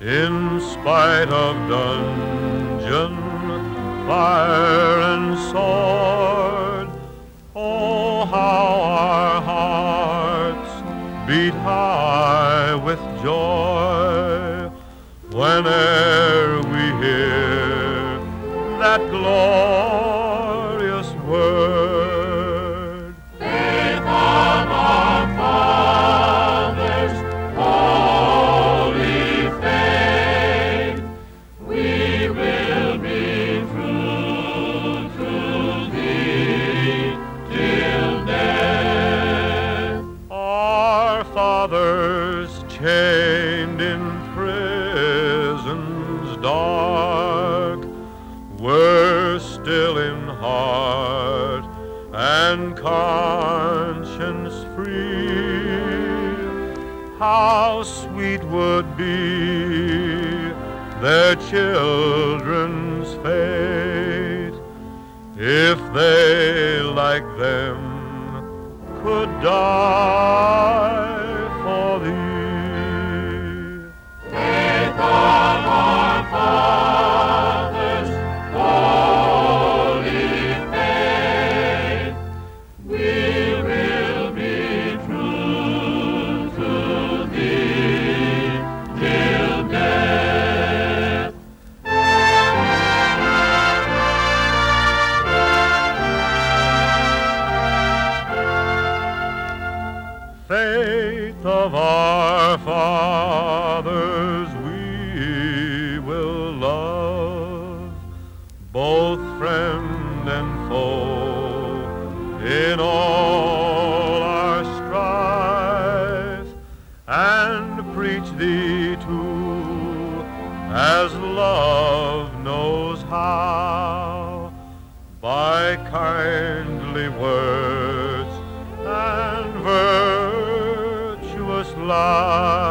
In spite of dungeon, fire and sword, oh, how our hearts beat high with joy whene'er we hear that glorious word. Faith of our fathers, holy faith, we will be true to thee till death. Our fathers chained in prisons dark were still in heart and conscience free. How sweet would be their children's fate if they, like them, could die for thee. Faith of our fathers, holy faith, we will be true to thee till death. Faith of our fathers we will love, both friend and foe, in all our strife, and preach thee too, as love knows how, by kindly words and virtuous life.